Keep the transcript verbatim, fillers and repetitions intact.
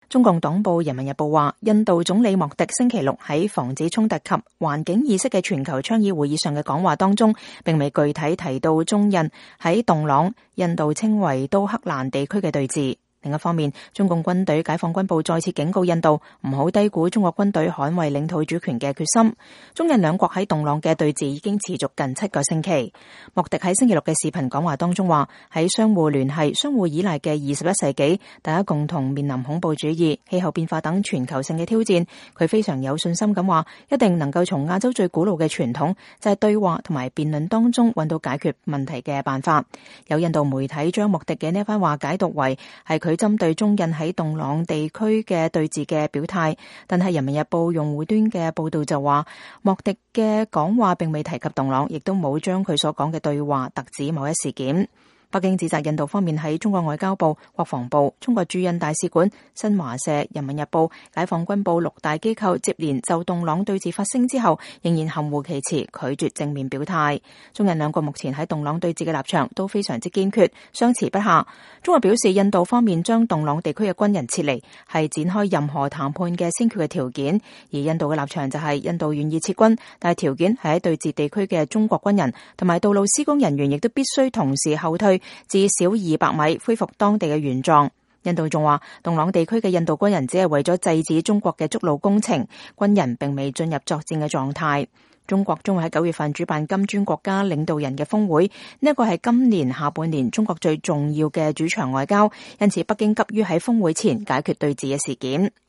中共黨報《人民日報》話，印度總理莫迪星期六喺防止衝突及環境意識嘅全球倡議會議上嘅講話當中，並未具體提到中印喺洞朗，印度稱為都克蘭地區嘅對峙。另一方面，中共軍隊解放軍部再次警告印度唔好低估中國軍隊捍衛領土主權嘅決心。中印兩國喺洞朗嘅對峙已經持續近七個星期。莫迪喺星期六嘅視頻講話當中話，喺相互聯繫、相互依賴嘅二十一世紀，大家共同面臨恐怖主義、氣候變化等全球性嘅挑戰。佢非常有信心咁話，一定能夠從亞洲最古老嘅傳統，就係對話同埋辯論當中揾到解決問題嘅辦法。有印度媒體將莫迪嘅呢番話解讀為係佢佢針對中印喺洞朗地區嘅對峙嘅表態，但係《人民日報》用戶端嘅報道就話，莫迪嘅講話並未提及洞朗，亦都冇將佢所講嘅對話特指某一事件。北京指責印度方面喺中國外交部、國防部、中國駐印大使館、新華社、人民日報、解放軍部六大機構接連就洞朗對峙發聲之後，仍然含糊其辭，拒絕正面表態。中印兩國目前喺洞朗對峙嘅立場都非常之堅決，相持不下。中國表示，印度方面將洞朗地區嘅軍人撤離係展開任何談判嘅先決嘅條件，而印度嘅立場就係印度願意撤軍，但係條件係喺對峙地區嘅中國軍人同埋道路施工人員亦都必須同時後退至少二百米，恢復當地嘅原狀。印度仲話，洞朗地區嘅印度軍人只係為咗制止中國嘅築路工程，軍人並未進入作戰嘅狀態。中國將會喺九月份主辦金磚國家領導人嘅峰會，呢一個係今年下半年中國最重要嘅主場外交，因此北京急於喺峰會前解決對峙嘅事件。